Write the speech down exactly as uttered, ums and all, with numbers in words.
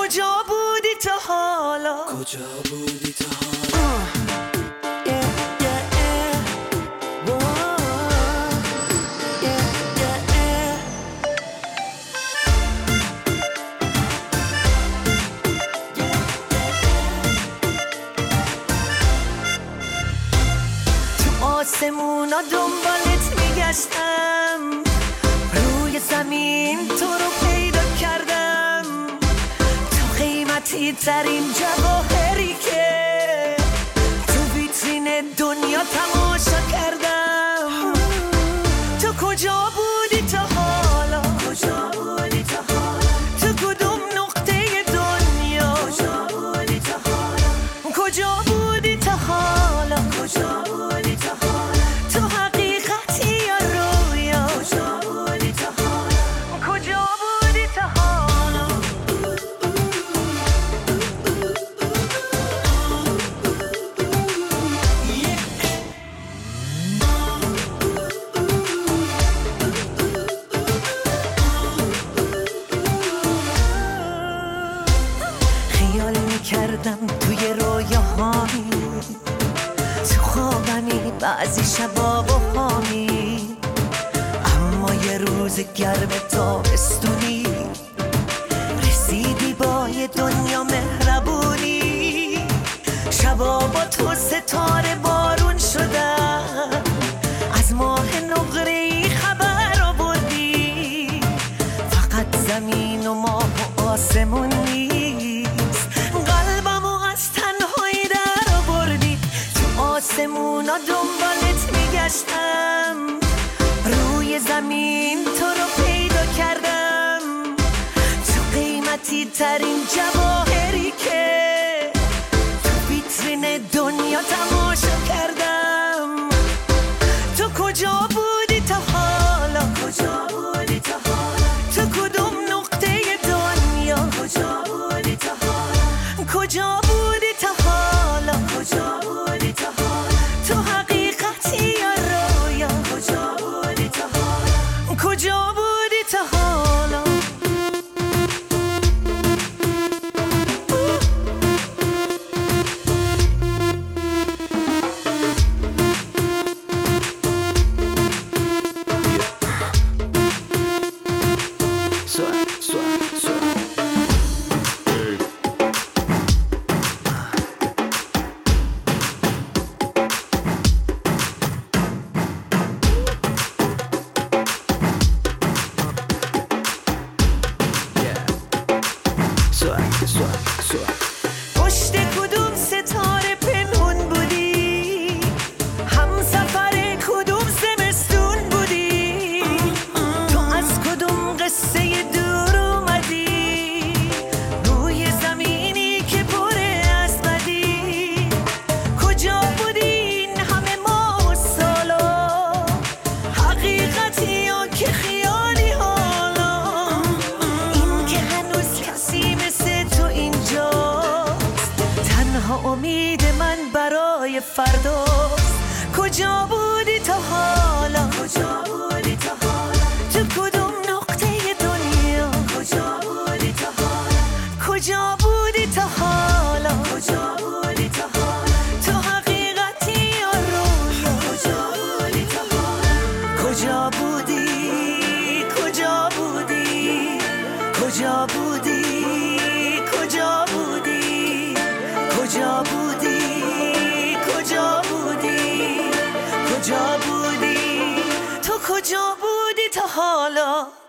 کجا بودی تا حالا؟ کجا بودی تا حالا؟ آسمونا دنبالت میگشتم، روی زمین تو رو پیدا کردم، تو قیمتی ترین جواهری که تو ویترین دنیا تماشا کردم. تو کجا بودی تا حالا؟ کجا بودی تا حالا؟ تو کدوم نقطه دنیا؟ کجا بودی تا حالا؟ کجا بودی تا حالا؟ کجا بودی تا حالا؟ تو حقیقتی یا رویا؟ کجا بودی تا حالا؟ کجا بودی تا حالا؟ خیال میکردم توی رویاهایی، تو خوابمی بعضی شبا با هامی، اما یه روز گرم تابستونی رسیدی با یه دنیا مهربونی. شبا با تو ستاره بارون شدن، از ماه نقره‌ای خبر آوردی. فقط زمین و ماه و آسمون نیست، قلبمو از تنهایی در آوردی. تو آسمونا دنبالت میگشتم، روی زمین تو رو پیدا کردم، تو قیمتی ترین جواهری که تو ویترین دنیا تماشا کردم. تو کجا بودی تا حالا؟ کجا بودی تا حالا؟ تو کدوم نقطه دنیا؟ کجا بودی تا حالا؟ کجا بودی تا حالا؟ کجا بودی تا حالا؟ تو حقیقتی یا رویا؟ کجا بودی تا حالا؟ کجا بودی تا حالا؟ پشت کدوم ستاره پنهون بودی؟ همسفر کدوم زمستون بودی؟ تو از کدوم قصه دور اومدی؟ روی زمینی که پر از بدی. کجا بودی این همه ماه و سالا؟ حقیقتی یا که خیالی حالا؟ این که هنوز کسی مثل تو اینجاست، تنها امید من برای فرداست. کجا بودی تا حالا؟ کجا بودی تا حالا؟ تو کدوم نقطه دنیا؟ کجا بودی تا حالا؟ کجا بودی تا حالا؟ کجا بودی تا حالا؟ تو حقیقتی یا رویا؟ کجا بودی تا حالا؟ کجا بودی؟ کجا بودی؟ کجا بودی؟ کجا بودی؟ کجا بودی؟ کجا بودی؟ کجا بودی؟ تو کجا بودی تا حالا؟